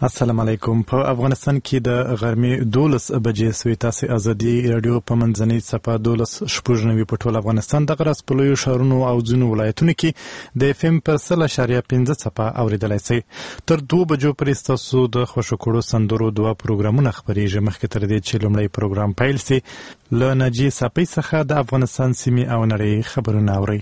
السلام علیکم. په افغانستان کې د غرمې 12 بجې سوی تاسو ازادي رادیو په منځنۍ صفه 12 په ټول افغانستان د غرس په لویو شهرونو او ځینو ولایتونو کې د FM پر 0.5 صفه اوریدلای شئ. تر 2 بجو پورې تاسو د خوشکړو سندرو دوه پروګرامونه خبريږي. مخکې تر دې چې لومړی پروګرام پیل شي له نجی صفی څخه د افغانستان سیمې او نړۍ خبرونه اورئ.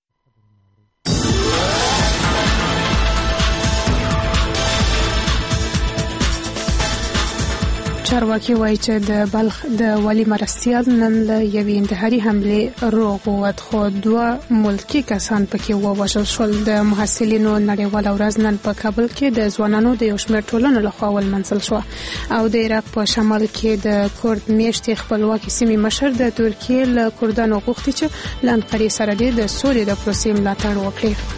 چارواکي وایي چې د بلخ د والي مرستیال نن له یوې انتحاري حملې روغ ووت، خو 2 ملکي کسان پکې ووژل شول. د محصلینو نړیواله ورځ نن په کابل کې د ځوانانو د یو شمېر ټولنو لخوا ولمانځل شوه او د عراق په شمال کې د کورد میشتې خپلواکي سیمې مشر د ترکیې له کردانو غوښتي چې له انقرې سره د سولې د پروسې ملاتړ وکړي.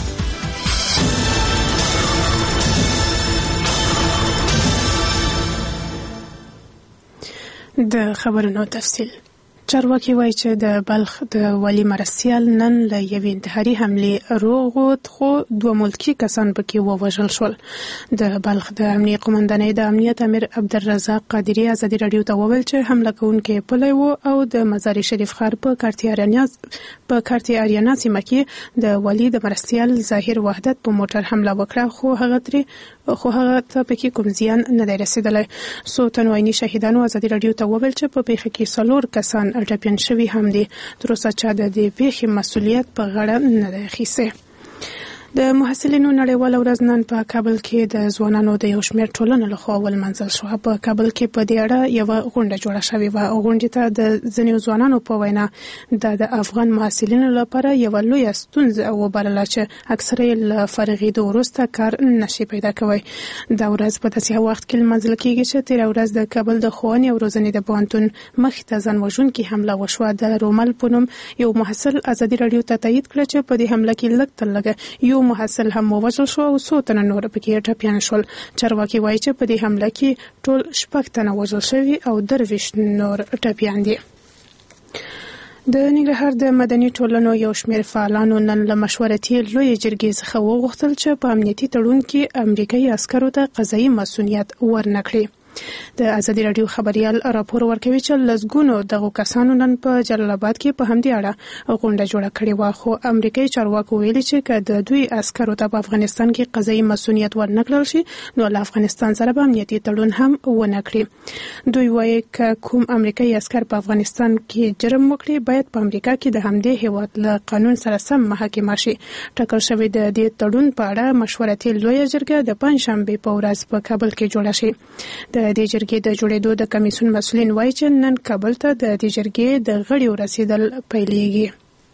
د خبرونو تفصیل. چارواکي وایي چې د بلخ د والي مرستیال نن له یوې انتحاري حملې روغ ووت، خو 2 ملکي کسان پکې ووژل شول. د بلخ د امنیه قومندانۍ د امنیت امیر عبدالرزاق قادري ازادي رادیو ته وویل چې حمله کوونکي پلی و او د مزار شریف ښار په کارتي اریانا سیمه کې د والي د مرستیال ظاهر وحدت په موټر حمله وکړه، خو هغه ته پکې کوم زیان نه دی رسیدلی. څو تنو عیني شهیدانو ازادي رادیو ته وویل چې په پیښه کې 4 کسان ټپیان شوي هم دي. تر اوسه چا د دې پیښې مسؤلیت په غاړه نه دی اخیستی. د محصلینو نړیواله ورځ نن په کابل کې د ځوانانو د یو شمېر ټولنو لخوا ولمانځل شوه. په کابل کې په دې اړه یوه غونډه جوړه شوې وه. غونډې ته د ځینو ځوانانو په وینا د افغان محصلینو لپاره یوه لویه ستونزه وبلله چې اکثره یې له فارغېدو وروسته کار نشي پیدا کوی. دا ورځ په داسې وخت کې لمانځل کېږي چې تېره ورځ د کابل د ښوونې او روزنې د پوهنتون مخې ته ځان وژونکې حمله وشوه. د رومل په نوم یو محصل ازادي رادیو ته تایید کړه چې په دې حمله کې لږ تر لږه یو محصل هم ووژل شو او 100 تنه نور پکې ټپیان شول. چارواکي وایي چې په دې حمله کې ټول 6 تنه وژل شوي او 23 نور ټپیان دي. د ننګرهار د مدني ټولنو یو شمېر فعالانو نن له مشورتي لویې جرګې څخه وغوښتل چې په امنیتي تړون کې امریکایي عسکرو ته قضایي مسؤلیت ورنکړي. د ازادي رادیو خبريال راپور ورکوي چې لزګونو دغه کسانو نن په جلال آباد کې په همدې اړه غونډه جوړه کړې وه، خو امریکایي چارواکو ویلي چې که د دوی عسکرو ته په افغانستان کې قضایي مسؤلیت ورنکړل شي نو له افغانستان سره به امنیتي تړون هم ونه کړي. دوی وایي که کوم امریکایي عسکر په افغانستان کې جرم وکړي باید په امریکا کې د همدې هیواد له قانون سره سم محاکمه شي. ټاکل شوی د دې تړون په اړه مشورتي لویه جرګه د پنجشنبې په ورځ په کابل کې جوړه شي. د دې جرګې د جوړېدو د کمیسیون مسؤلین وایي چې نن کابل ته د دې جرګې د غړیو رسیدل پیلېږي.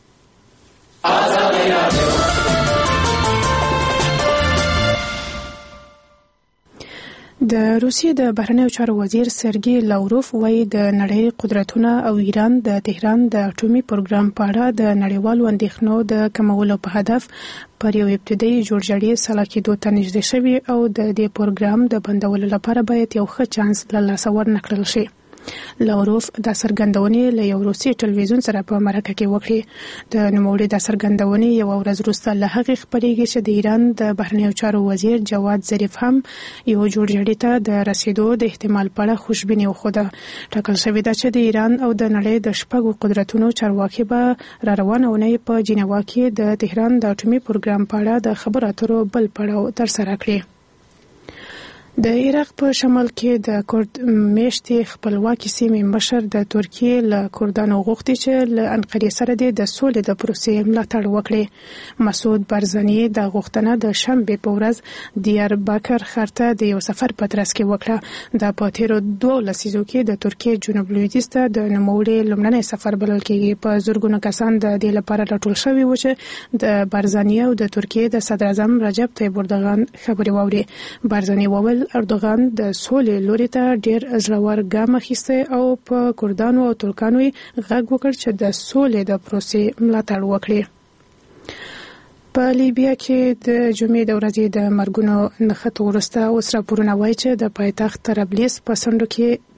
د روسیې د بهرنیو چارو وزیر سرګي لاوروف وایي د نړۍ قدرتونه او ایران د تهران د اټومي پروګرام په اړه د نړیوالو اندېښنو د کمولو په هدف پر یو ابتدایي جوړجاړي سلا کېدو ته نږدې شوي او د دې پروګرام د بندولو لپاره باید یو ښه چانس له لاسه ورنکړل شي. لاوروف دا څرګندونې له یو روسي ټلویزیون سره په مرکه کې وکړې. د نوموړي دا څرګندونې یوه ورځ وروسته له هغې خپرېږي چې د ایران د بهرنیو چارو وزیر جواد ظریف هم یو جوړجاړي ته د رسیدو د احتمال په اړه خوشبیني وښوده. ټاکل شوې ده چې د ایران او د نړۍ د 6 قدرتونو چارواکي به را روانه اونۍ په جنیوا کې د تهران د اټومي پروګرام په اړه د خبرو اترو بل پړاو ترسره کړي. د عراق په شمال کې د کورد میشتې خپلواکي سیمې مشر د ترکیې له کردانو غوښتي چې له انقرې سره د سولې د پروسې ملاتړ وکړي. مسعود بارزاني د غوښتنه د شنبې په ورځ دیاربکر ښار ته د یو سفر په ترڅ کې وکړه. دا په تیرو 2 لسیزو کې د ترکیې جنوب لویدیځ ته د نوموړي لومړنی سفر بلل کېږي. په زرګونو کسان د دې لپاره راټول شوي وو چې د بارزاني او د ترکیې د صدر اعظم رجب طیب اردوغان خبرې واوري. بارزاني وویل اردوغان د سولې لوري ته ډیر زړور ګام اخیستی او په کردانو او ترکانو یې غږ وکړ چې د سولې د پروسې ملاتړ وکړي. په لیبیا کې د جمعې د ورځې د مرګونو نښتو وروسته اوس راپورونه وایي چې د پایتخت طرابلس په څنډو کې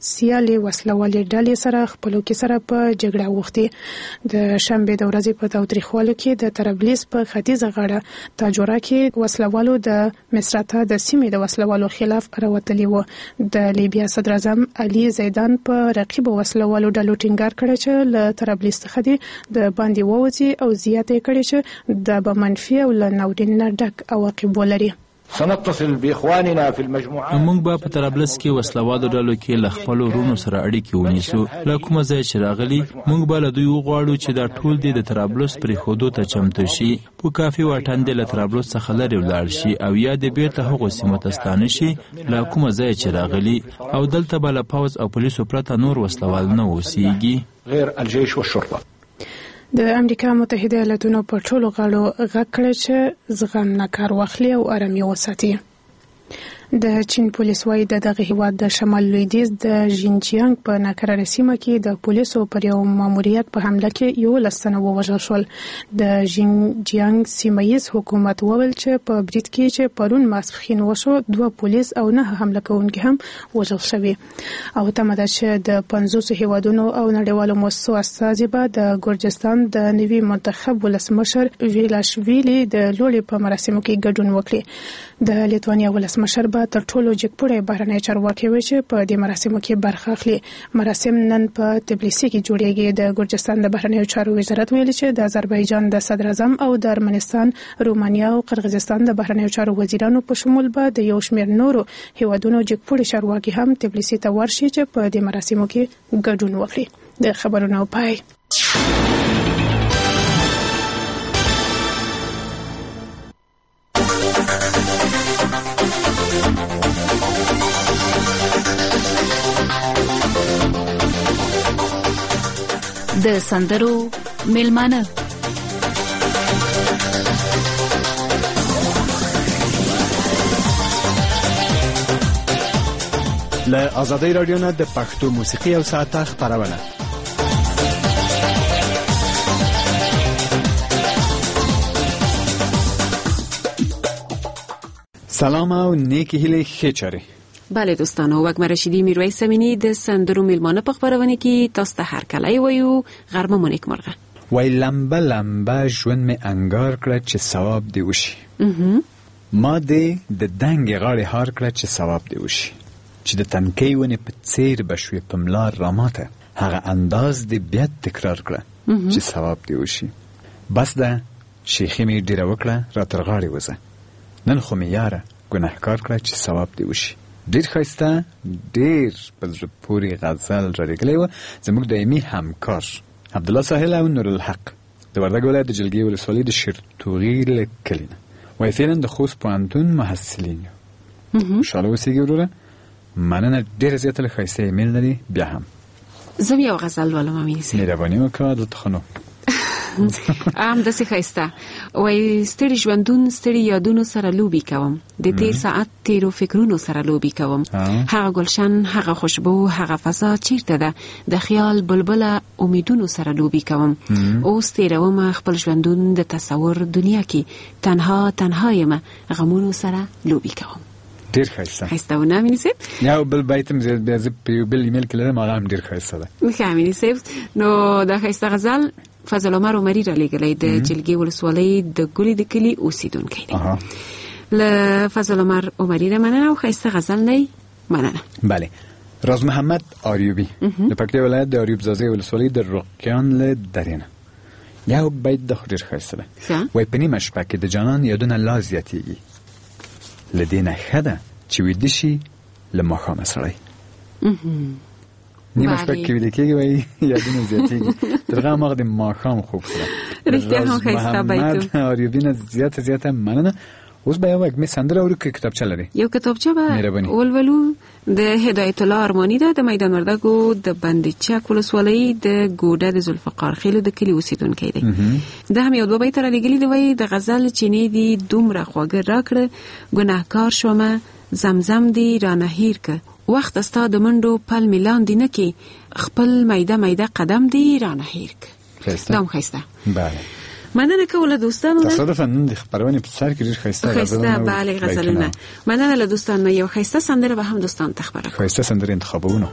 سیالي وسلوالې ډلې سره خپلوکي سره په جګړه وغوښتي. د شنبه د ورځې په تاوتریخوالي کې د طرابلس په ختیځه غاړه تاجورا کې وسلوالو د مصراتا د سیمې د وسلوالو خلاف راوتلي وو. د لیبیا صدر اعظم علي زیدان په رقیب وسلوالو ډلو ټینګار کړی چې له طرابلس څخه د باندې ووځي او زیاته کړي چې د منفي او له ناورین نه ډک عواقب ولري. سنتصل باخواننا في المجموعات. موږ به په طرابلس کې وسلوالو ډلو کې له خپل ورونو سره اړیکې ونیسو. له کومه ځای چې راغلي موږ به له دوی وغواړو چې دا ټول د طرابلس پرېښودو ته چمتو شي. په کافي واټن د له طرابلس څخه لرې ولاړ شي او یا د بیرته هغو سیمو ته ستانه شي له کومه ځای چې راغلي او دلته به له پوځ او پولیسو پرته نور وسلوال نه اوسیږي. غیر الجيش والشرطه. د امریکا متحده ایالاتونو په ټولو غاړو غږ کړی چې زغم نه کار واخلي او آرامي وساتي. د چین پولیس وايي دغه هیواد د شمال لویدیځ د ژینجیانګ په ناکراره سیمه کې د پولیسو پر یو ماموریت په حمله کې 11 تنه ووژل شول. د ژینجیانګ سیمه‌ییز حکومت وویل چې په برید کې چې پرون ماسپښین وشو 2 پولیس او 9 حمله کوونکي هم وژل شوي. او تمه ده چې د 50 هیوادونو او نړیوالو مؤسسو استازي به د ګورجستان د نوي منتخب ولسمشر ویلاشویلی د لوړې په مراسمو کې ګډون وکړي. د لیتوانیا ولسمشر به تر ټولو جګپوړی بهرنی چارواکي وي چې په دې مراسمو کې برخه اخلي. مراسم نن په تبلیسي کې جوړیږي. د ګورجستان د بهرنیو چارو وزارت ویلي چې د آذربایجان د صدر اعظم او د ارمنستان، رومانیا او قرغیزستان د بهرنیو چارو وزیرانو په شمول به د یو شمېر نورو هیوادونو جګپوړي چارواکي هم تبلیسي ته ورشي چې په دې مراسمو کې ګډون وکړي. د خبرونو پای. د سندرو میلمانه. له آزادۍ رادیو نه د پښتو موسیقي او ساعته خبرونه. سلام او نیکی هیله خیچاری. بله دوستانو، وگمه رشیدی میرویس امینی د سندرو میلمانه په خبرونه کې تاسو ته هر کله وایو غرمه مو نیک مرغه. وای لمبه لمبه ژوند می انګار کړه چې ثواب دی وشي. ما دې د دنګ غاړې هار کړه چې ثواب دی وشي. چې د تنکۍ ونې په څیر بشوي په ملار راماته هغه انداز دې بیا تکرار کړه چې ثواب دی وشي. بس ده شیخی می ډیره وکړه را تر غاړې وزه. نن خو می یاره ګناهکار کړه چې ثواب دی وشي. ډیر ښایسته ډیر په زړه پورې غزل رالیکلی و زموږ دایمي همکار عبدالله ساحل او نور الحق د وردګ ولایت د جلګې ولسوالۍ د شیرتوغي له کلي نه. وایي فعلا د خوست پوهنتون محصلین یو. خوشحاله اوسېږي وروره. مننه ډېره زیاته له ښایسته ایمیل لري. بیا هم زه یو غزل ولم امیني صاحب. مهرباني وکړه دلته ښه نو ام داسې ښایسته وایي ستړي ژوندون ستړي یادونو سره لوبي کوم، د تیر ساعت تیرو فکرونو سره لوبي کوم. هغه گلشن، هغه خوشبو، هغه فضا چیرته ده؟ د خیال بلبله امیدونو سره لوبي کوم. اوس تیروم خپل ژوندون د تصور دنیا کې، تنها تنها یم غمونو سره لوبي کوم. ډیر ښایسته ښایسته ونه امیني صاحب. یو بل بیت هم بیا زه په یو بل ایمیل کې لرم هغه هم ډیر ښایسته ده. ښه امیني صاحب، نو دا ښایسته غزل فضل عمر عمری را لګلې د جلګې ولسوالۍ د ګلې د کلي اوسیدونکی دی. له فضل عمر عمری نه مننه او ښایسته غزل نه مننه. بله. راز محمد آریوبی د پکتیا ولایت د آریوب زازې ولسوالۍ د رقیان له درینه یو بیت د خو ډېر ښایسته ده. وایي په نیمه شپه کې د جانان یادونه لا زیاتېږي، له دې نه ښه ده چې ویده شي له ماښامه سړی. نیمه شپه کې ویده کېږي وایي یادونه زیاتېږي، تر هغه هماغه د ماښام خوب سره. رښتیا هم ښایسته بیت و. محمد آریوبي نه زیاته مننه. اوس به یو وګمې سندره اورو که کتابچه لري؟ یو کتابچه به ولولو. د هدایت الله ارمانی ده د میدان وردګو د بندچک ولسوالۍ د ګوډه د ذوالفقار خیلو د کلي اوسیدونکی دی. دا هم یو دوه بیت را لګلي دی. وایي د غزل چینې دي دومره خواږه راکړه، ګناهکار شومه زمزم دی رانه هیر که، وخت استا د منډو پل میلان دی نه کې، خپل میده میده قدم دی رانه هیر که. دا هم ښایسته. بله. مننه کوله دوستانو. تصادفا نن د خبرونه په سر کې ډېر ښایسته بالغ غزلونه. مننه له دوستانو. یو ښایسته سندره به هم دوستان ته خبره کوم. ښایسته سندره انتخابونه.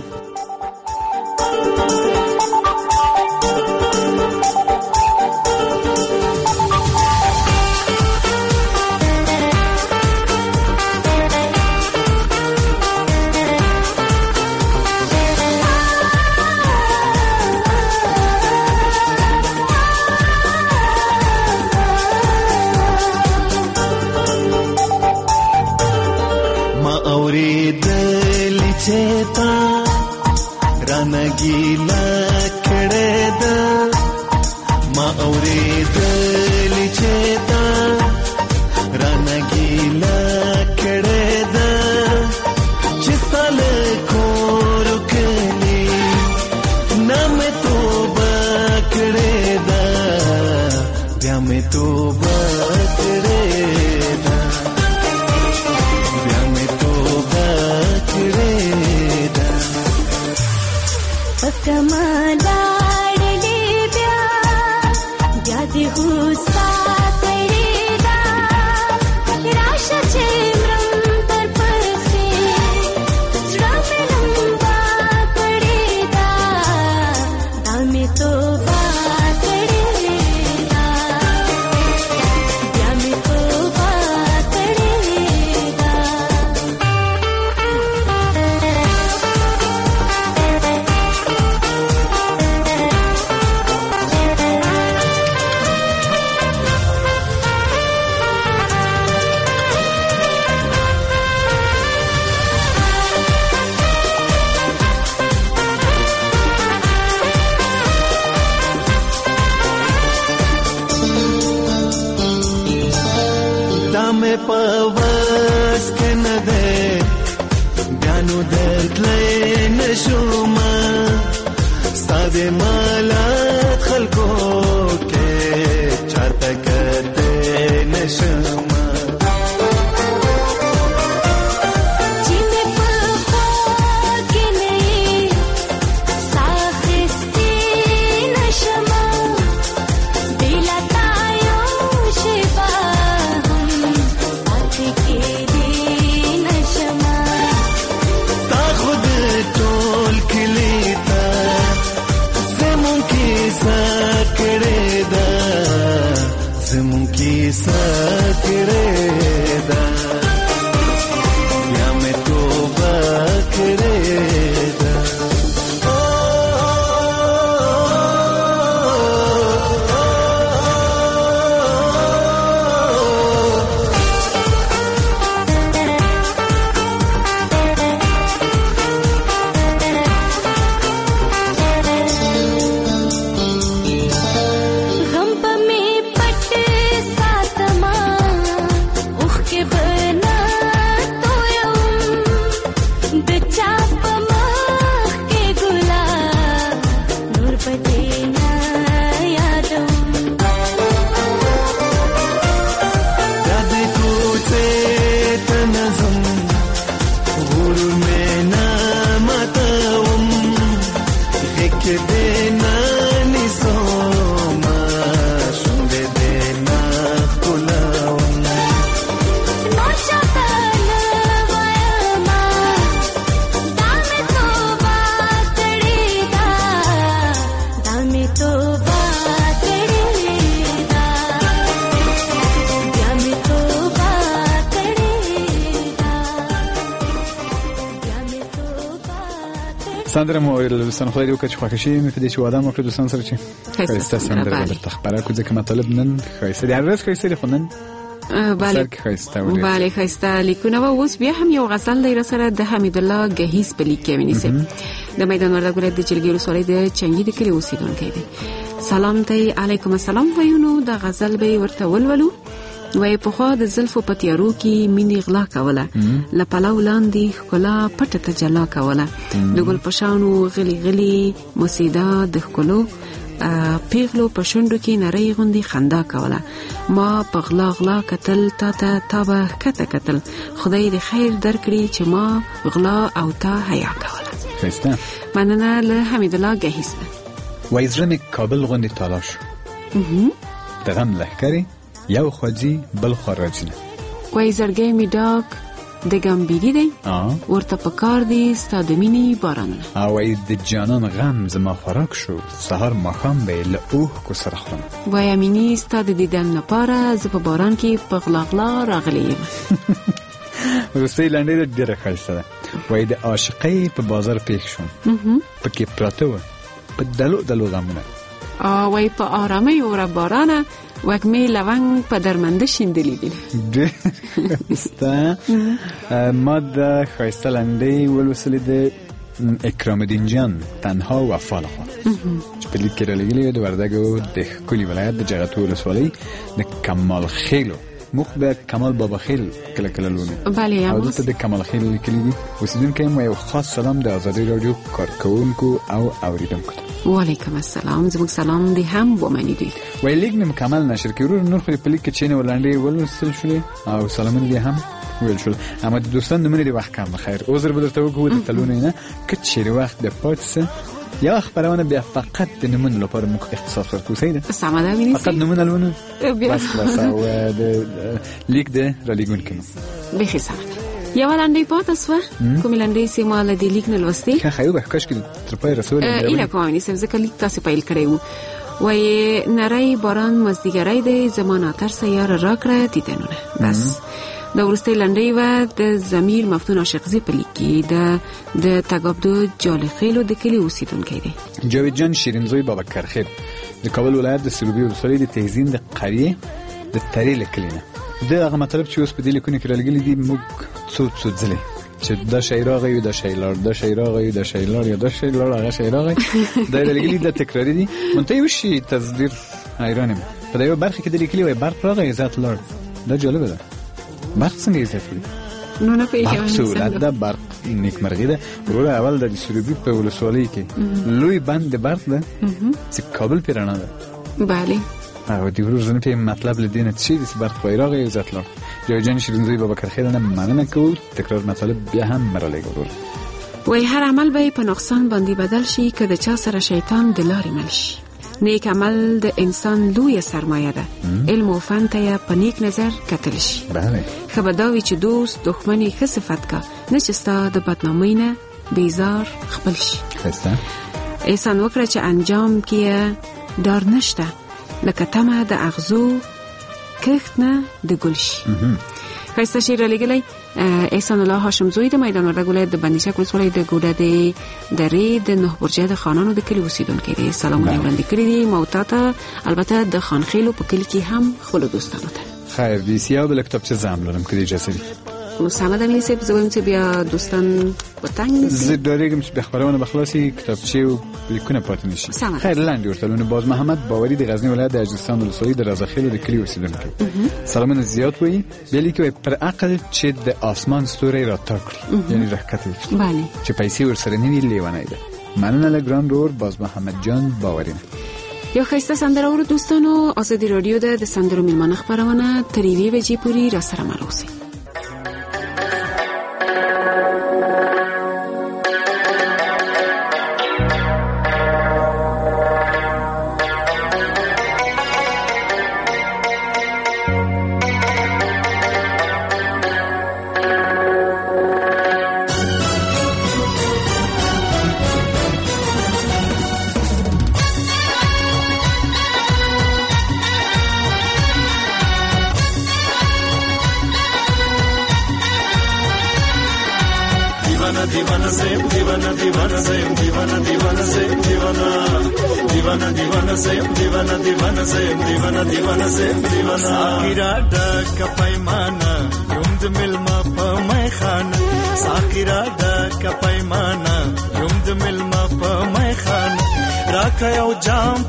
سندره مو دوستان خدای دې وکړي چې خوښ شي مې په دې چې واده مو کړ دوستان سره چې ښایسته سندره درته خبره کوم ځکه مطلب نن ښایسته دی هر ورځ ښایسته دی خو نن بله ښایسته لیکونه و. اوس بیا هم یو غزل دی سره د حمید الله گهیز په لیک کې ونیسي د میدان وردګ ولایت د چلګي ولسوالۍ د چنګي د کلي اوسیدونکی دی. سلام ته علیکم السلام ویونو د غزل به ورته ولولو. وای په خوا د زلفو په تیارو کې مینې غلا کوله له پلو لاندې ښکلا پټه ته جلا کوله د ګل په شانو غلي غلي مسیدا د ښکلو پیغلو په شونډو کې نری غوندې خندا کوله ما په غلا غلا کتل تا به کته کتل خدای دې خیر درکړي چې ما غلا او تا حیا کوله. ښایسته مننه له حمید الله گهیز. وای زړه مې کابل غوندې تالا شو د غم لښکرې یو خوځي بل خوا راځي. وای زړګی می ډاک د ګمبيري دی ورته پکار دی ستا د مینې بارانونه. وای د جانان غم زما خوراک شو سهار ماښام به له اوه کو سره خورم. وای امینی ستا د دیدن لپاره زه په باران کې په غلا راغلی یم. وروستۍ لنډۍ ډېره ښایسته ده. وای د عاشقۍ په بازار پېښ شوم پکې پراته وه په دلو دلو غمونه. وای په آرامۍ وره بارانه وږمې لونګ په درمنده شیندلي دي. ما د ښایسته لنډۍ ولوستلې د اکرام الدین جان تنها وفا لخوا چې په لیک کې رالیږلې د وردګو د ښکلي ولایت د جغتو ولسوالۍ د کمال خیلو. موږ د کمال بابا خیل کله کله لولو. بله او دلته د کمال خیل لیکلي دي. اوسیدونکي یم یو خاص سلام د ازادي راډیو کارکوونکو او اوریدونکو ته. وعلیکم السلام. زموږ سلام دې هم ومني دي. وای لیک نه مکمل نشر کړو نور خو په لیک کې چینه ولنډې ولوستل شولې او سلامونه دې هم ویل شول. اما د دوستان نومونه دې وخت کم بخیر. عذر به درته وکړو د تلونه نه که چیرې وخت د پاتسه یا خبرونه بیا فقط د نمونه لپاره موږ اختصاص ورکو. سیده سمه ده ویني فقط نمونه لونه بس او د لیک د رالیګون کې به سمه یو لاندې پاتې سو کوم لاندې سیماله د لیک نه لوستي که خیو به کاش کې تر پای رسول اله کومې سم ځکه لیک تاسو پیل کړو. وای نری باران مزدیګرای دی زمانه تر سیاره راکړه دیدنونه. بس د ورستۍ لنډۍ و د ضمیر مفتون عاشقزي په لیک کې د تګابدو جالخیلو د کلی اوسیدونکی دی. جاوید جان شیرینزوی بابکر خیل د کابل ولایت د سروبي ولسوالۍ د تهزین د قریه د تری لکلینه. د هغه مطلب چې اوس په دې لیکونه کې راغلي دي موږ څو ځلې چې دا شی راغی دا شی لار دا شی راغی دا شی لار یا دا شی لار هغه شی راغی دا راغلي د تکراری دي. منتهي وشي تصدیر حیرانم په دې برخه کې د لیکلي وای برق راغی ذات لار. دا جالبه ده. برق څنګه یې ځفري نو نه پیژنم سهولت ده. برق نیکمرغي ده. ورور اول د سروبي په ولسوالۍ کې لوی بند برق ده چې کابل پیرانه ده. بله او دی ورور زنه په مطلب لدینه چې د برق وایراغه عزت لار. جای جان شیرینزوی بابکر خیر نه مننه کوو. تکرار مطلب بیا هم مرلې ورور. وای هر عمل به په نقصان باندې بدل شي که د چا سره شیطان د لارې مل شي. نیک عمل د انسان لوی سرمایه ده. علم او فن ته په نیک نظر کتل شي. بله خبرداوی چې دوست دښمنی ښه صفت کا نه چې ستا د بدنامۍ نه بیزار خپل شي. احسان وکړه چې انجام کې ډار نشته لکه تمه د اغزو کښت نه د ګل شي. ښایسته شعر رالیږلی احسان الله هاشمزوی د میدان وردګ ولایت د بندیشک ولسوالۍ د ګوډه د درې د نه برجه د خانانو د کلي اوسیدونکی دی. سلامونه یې وړاندې کړي دي موتا ته البته د خانخیلو په کلي کې هم خپلو دوستانو ته. خیر دي سیاه بله کتابچه زم لرم که د اجازه دي. سمه ده مینی صاحب. زه وایم چې بیا دوستان په تنګ نیسي. زه ډارېږم چې بیا خپرونه به خلاصي کتابچې او لیکونه پاتې نه شي. خیر لاندې ورته لونه باز محمد باوري د غزني ولایت د اجرستان ولسوالۍ د رضاخیلو د کلي اوسیدونکی. سلامونه زیات وایي بیا لیکي پر عقل چې د آسمان ستوری را تا کړي یعنی راښکته بله چې پیسې ورسره نه وي لیونی ده. مننه له ګران رور باز محمد جان باوري. یو ښایسته سندره ورو دوستانو. ازادي راډیو د سندرو میلمانه خپرونه تر یوې بجې پورې را سره مل اوسئ. साकिरा डक पैमाना युम्द मिलमा पमै खान साकिरा डक पैमाना युम्द मिलमा पमै खान राखयौ जाम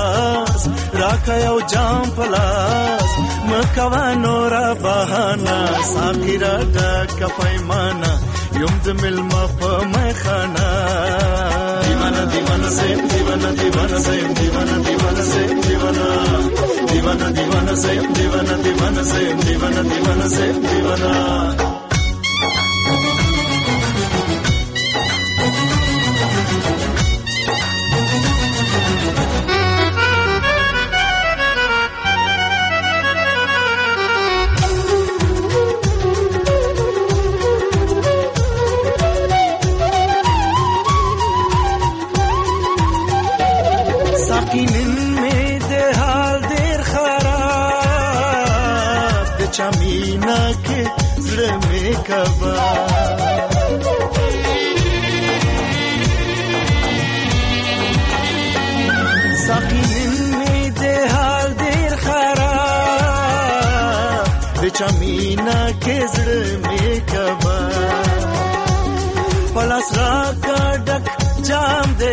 पलास मकवानो را बहाना साकिरा डक पैमाना युम्द मिलमा पमै खाना دیوانه دیوانه زیم دیوانه دیوانه زیم دیوانه دیوانه زیم دیوانه دیوانه دیوانه زیم دیوانه دیوانه زیم دیوانه دیوانه زیم دیوانه کبا ساقی نمی ده حال دیر خراب د چمینا کې زړه می کبا پلاس را کا ډک جام د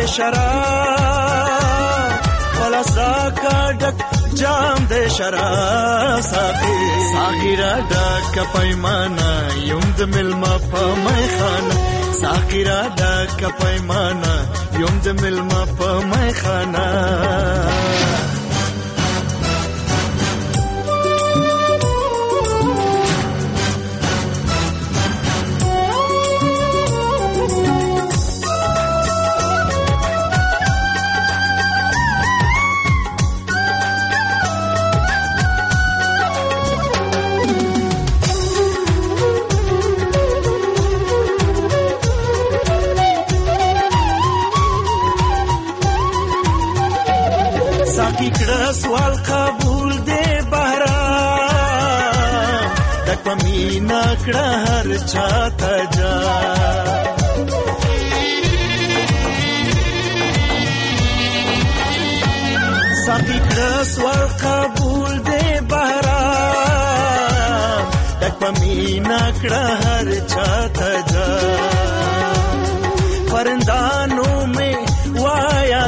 شراب پلاس را کا ډک جام د شراب ساقی را ډک پیمانه یم د ملما په میخانه ساقی را ډک پیمانه یم د ملما په میخانه سوال قبول دے بہرام تک پمینا کڑا ہر چاہتا جا ساقی کڑا سوال قبول دے بہرام تک پمینا کڑا ہر چاہتا جا پرندانوں میں وایا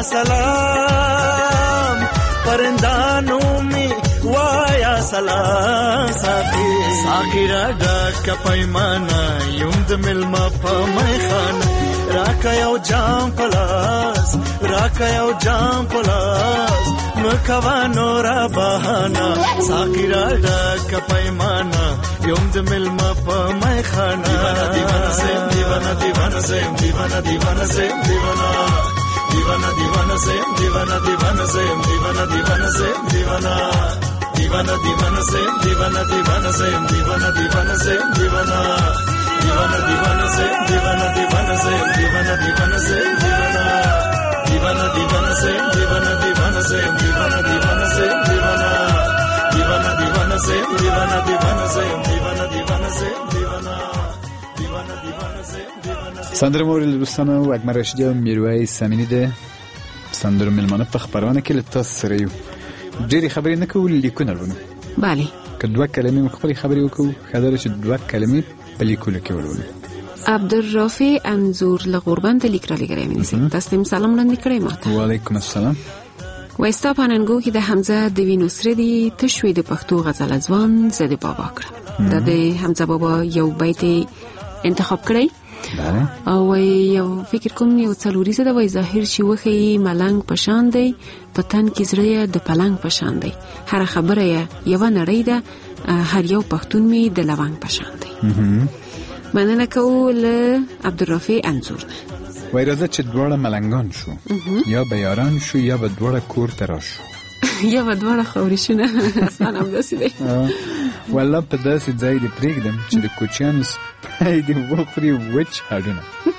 سلام پرندانوں میں وایا سلام ساقی را ډک پیمانه یم د ملما په میخانه راکا یو جام پلاس راکا یو جام پلاس مکوا نورا بهانا ساقی را ډک پیمانه یم د ملما په میخانه دیوانه زم دیوانه دیوانه زم دیوانه دیوانه زم دیوانه دیوانه دیوانه زم دیوانه دیوانه زم دیوانه دیوانه زم دیوانه دیوانه دیوانه زم دیوانه دیوانه زم دیوانه دیوانه زم دیوانه دیوانه دیوانه زم دیوانه دیوانه زم دیوانه دیوانه زم دیوانه دیوانه دیوانه زم دیوانه دیوانه زم دیوانه دیوانه زم دیوانه دیوانه دیوانه زم دیوانه دیوانه زم دیوانه دیوانه زم دیوانه دیوانه دیوانه زم دیوانه سندره مورد دوستانو اکمر رشیدی و میروی سمینی ده سندره ملمانه په خبرونه کې له تاسو سره یو ډېری خبرې نه کوو لیکونه ورونه بله که دوه کلمې خپلې خبرې وکړو خبره چې دوه کلمې په لیکلو کې ورونه عبدالرافع انزور له غوربند لیک را لګرای مینځي تاسو ته سلام وړاندې کړی ماته وعلیکم السلام وایستا پاننګو کې د حمزه د وینو سره دی تشوي د پښتو غزل ځوان زده بابا کړ د حمزه بابا یو بیت انتخاب کړی او یو فکر کوم یو څلوري زده وای ظاهر شي وخی ملنګ پشان دی پتن کې زړه د پلنګ پشان دی هر خبره یو نړۍ ده هر یو پښتون می د لوانګ پشان دی مننه کول عبدالرافع انزور وای راځه چې دواړه ملنګان شو یا به یاران شو یا به دواړه کور ته راشو یا به دواړه خورشونه اسان هم داسې دی والله په داسې ځای دې پرېږدم چې د کوچیانو سپی دې وخوري وچ هډونه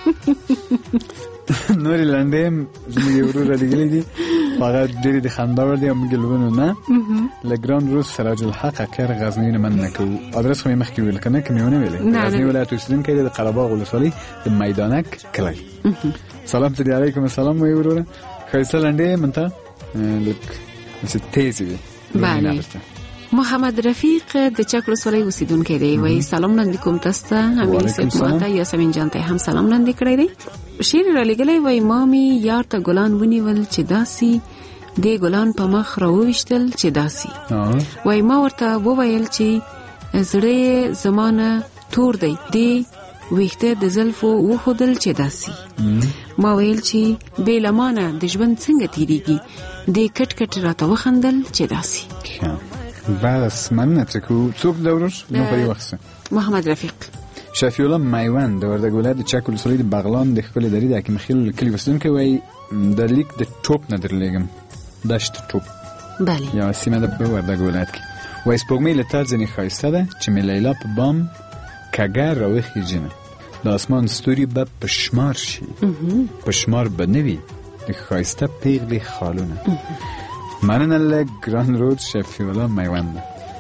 نورې لنډې هم زموږ یو ورور رالیږلي دي هغه ډېرې د خندا وړ دي او موږ یې لولو نه له ګران روز سراج الحق اکر غزنوي نه مننه کوو ادرس خو مې مخکې ویل که نه که مې ونه ویلی غزني ولایت اوسېدونکی دی د قرهباغ ولسوالۍ د میدانک کلی سلام ته دې علیکم السلام وایي وروره ښایسته لنډې منته لږ داسې تیزې وي بله محمد رفیق د چک ولسوالۍ اوسیدونکی دی وایي سلام وړاندې کوم تاسو ته امین صاحب ماته یاسمین جان ته هم سلام وړاندې کړی دی شعر رالیږلی وایي ما مې یار ته ګلان ونیول چې داسې دې ګلان په مخ راوویشتل چې داسې وایي ما ورته وویل چې زړه زمانه تور دی دې ویښته د زلفو وښودل چې داسې ما ویل چې بې لمانه د ژوند څنګه تېرېږي دې کټ کټ راته وخندل چې داسې بس مننه ترې کوو څوک د ورور نو په دې وخت محمد رفیق شفیع الله میوند د وردګ ولایت د چک ولسوالۍ د بغلان د ښکلې درې د حکیم خیل کلي اوسېدونکی وایي د لیک د ټوپ نه درلېږم دشت ټوپ بله یوه سیمه ده په وردګ ولایت کې وایي سپوږمۍ له تا ځینې ښایسته ده چې مې لیلا په بام کږه راوخېږینه د اسمان ستوري به په شمار شي په شمار به نه وي د ښایسته پیغلې خالونه مننه له ګران رود شفیع الله میوند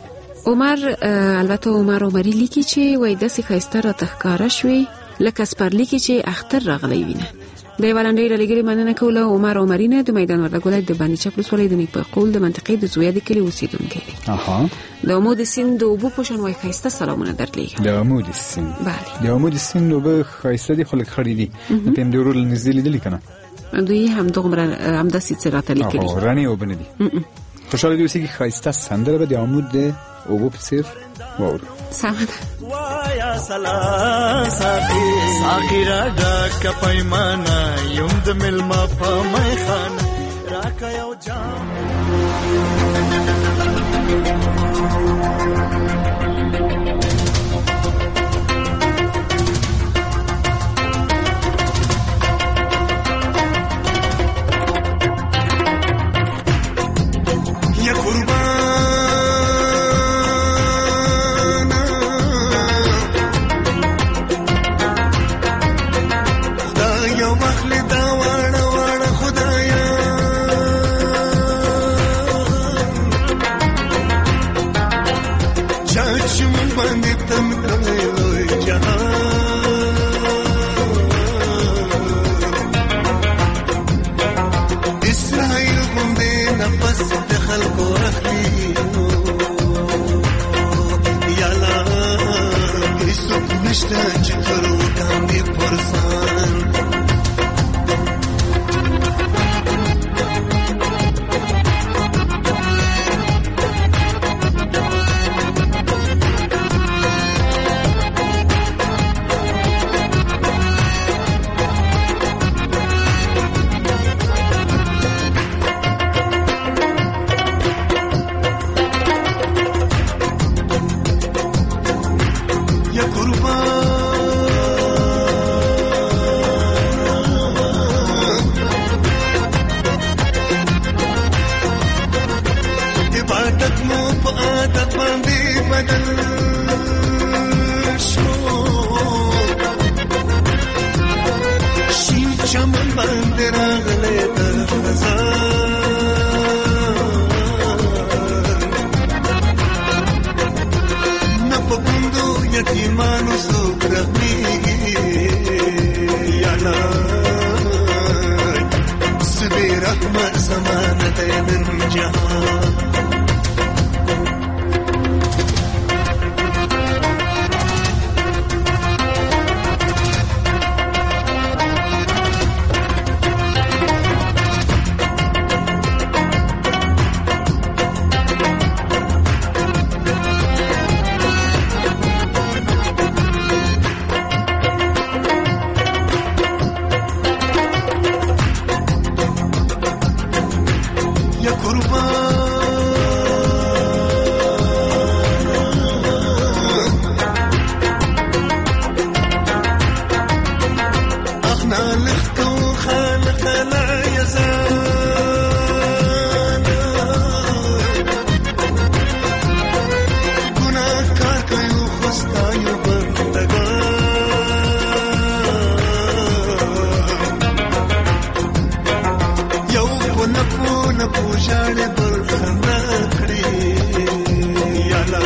البته عمر عمری لیکي چې وای د سخایسته را تخکاره شوي لکه سپرلیکي چې اختر راغلی وینه. د ولندې لګري مننه کوله عمر عمری نه د میدان وردګولای د باندې چپلس ولې د نیک په قول د منطقې د زویا د کلی اوسیدونکو دی. د عمود سیند د وبو پښن وای خایسته سلامونه درلېږم. د عمود سیند بله د عمود سیند وبو خایسته دی خلک خړې دي په دې ورول نږدې لیدل کنه دوی هم دغمره هم د سیت سره تل کېږي رانی وبنه دي خوشاله دي چې خایسته سندره به د عمود د وبو په سیر وور سمه وایا سلام ساقي را ډک پیمانه یم د ملما په میخانه راکا یو جام یا قربان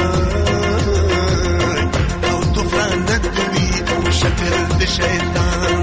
شکر د شیطان